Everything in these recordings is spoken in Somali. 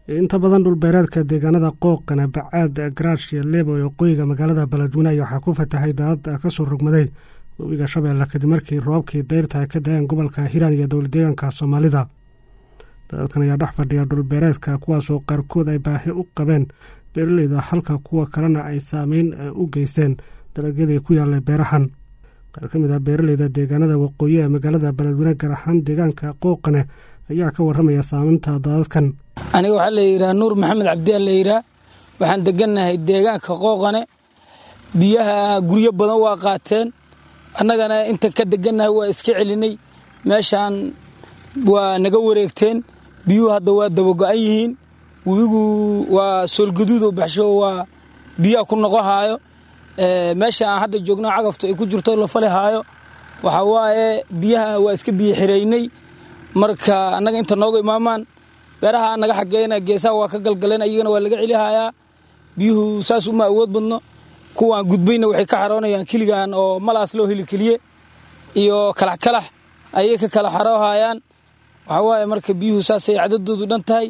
inta badan dhul beereedka deegaanada Qooqane Bacaad Garaash iyo Leebo ee qoyga magaalada Beledweyne waxa ku fatahay daad ka soo rogmaday webiga Shabeelle kadib markii roobkii dayrta ka da'ay gobolka Hiiraan iyo dowlad deegaanka Soomaalida. Dadkan ayaa dhex fadhiya dhul beereedka kuwaas oo qaarkood ay baahi u qabeen beeraleyda halka kuwa kalena ay saameyn u geysteen dalagyada ku yaala beerahan. qaar ka mid ah beeraleyda deegaanada waqooyi ee magaalada Beledweyne gaar ahaan deegaanka Qooqane ayaa ka warramaya saameynta daadadkan. aniga waxa la yiraahdaa Nuur Maxamed Cabdi la yiraahdaa waxaan deganahay deegaanka Qooqane biyaha guryo badan waa qaateen annagana inta ka deganahay waa iska celinay meeshaan waa naga wareegteen biyuhu hadda waa dabago'an yihiin webigu waa soolgaduud oo baxsho waa biyaha ku noqohaayo meesha aan hadda joogno cagafta ay ku jirto la falehaayo waxa waaye biyaha waa iska biyo xireynay marka annaga inta nooga imaamaan beeraha anaga xageena geesaha waa ka galgaleen ayagana waa laga celihayaa biyuhu saas uma awood badno kuwaan gudbayna waxay ka xaroonayaan kiligaan oo malaas loo heli kaliye iyo kalax ayay ka kala xaroohayaan waxa waaye marka biyuhu saas ay cadadoodu dhan tahay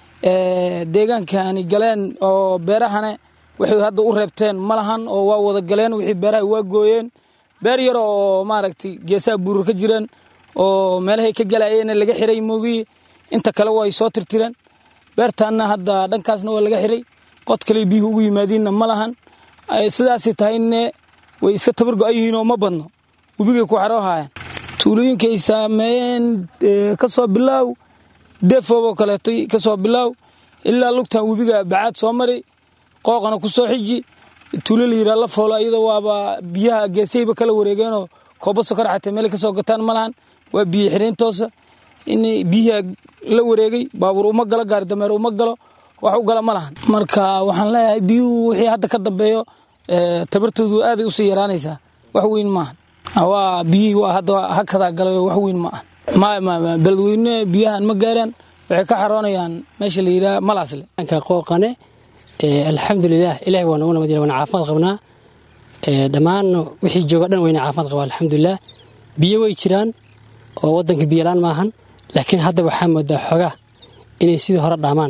deegaankani galeen oo beerahana waxay hadda u reebteen malahan oo waa wada galeen wixii beeraha waa gooyeen beer yar oo maaragtay geesaha buurur ka jireen oo meelahay ka galayeen laga xiray moogi inta kale way soo tirtireen beertaana hadda dhankaasna waa laga xiray qod kale biyuhu ugu yimaadiinna malahan ay sidaas tahayne way iska tabar go'ayeen oo ma badno webiga ku xaroohayaan tuulooyinkay saameeyeen ka soo bilaaw defoobo kale ka soo bilaaw ilaa lugtan webiga Bacaad soo maray Qooqana ku soo xiji tuulo la yiraahdo la foolo iyada waaba biyaha geesayba kala wareegeen oo koobo sokor xatay meel ka soo gataan malahan waa biyo xireen toosa in biyaha la wareegay baabuur uma gala gaar dameer uma galo wax u gala malahan marka waxaan leeyahay biyuhu wixii hadda ka dambeeyo tabartoodu aad ay u sii yaraanaysaa wax weyn ma aha waa biyo waa hadda hakada galay wax weyn ma aha Beledweyne biyahan ma gaaraan waxay ka xaroonayaan meesha la yiraahdo Malaasle ka Qooqane alxamdulillah ilaahay waa nagu nabadgelay wana caafimaad qabnaa dhamaan wixii jooga dhan wayna caafimaad qabaa alxamdulillah biyo way jiraan oo wadanka biyo laan maahan laakiin hadda waxaa moodaa xogaa inay sidii hore dhaamaan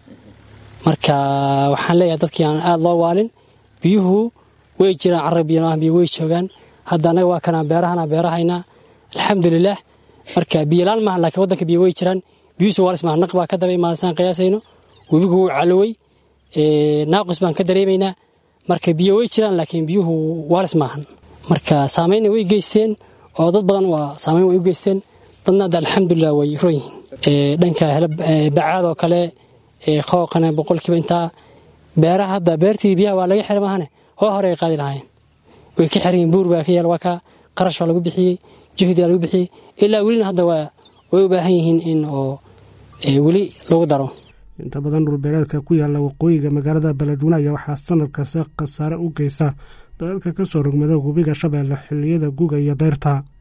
marka waxaan leeyahay dadkii aan aad loo waalin biyuhu way jiraan carabiyana biyo way joogaan hadda anaga waa kana beerahayna alxamdulillah marka biyo laan maahan laakiin wadanka biyo way jiraan biyuhu waalis maahan naqba ka dabay maasan qiyaasayno webigu calaway naaqis baan ka dareemayna marka biyo way jiraan laakiin biyuhu waalis maahan marka saameyn way geysteen oo dad badan waa saameyn way u geysteen dadna alxamdulillah way royin dhanka Bacaad oo kale Qooqane boqolkiiba inta beeraha hadda beertii biyaha waa laga xiray maahane hore ay qaadi lahaayeen way ka xireen buur baa ka yaal waa ka qarash lagu bixiyay jihdi lagu bixiyay ilaa wali hadda way u baahan yihiin in oo wali lagu daro inta badan dhul beereedka ku yaala waqooyiga magaalada Beledweyne ayaa waxaa sanadka khasaare u geysta dadka ka soo rogmada webiga Shabeelle xilliyada guga iyo dayrta.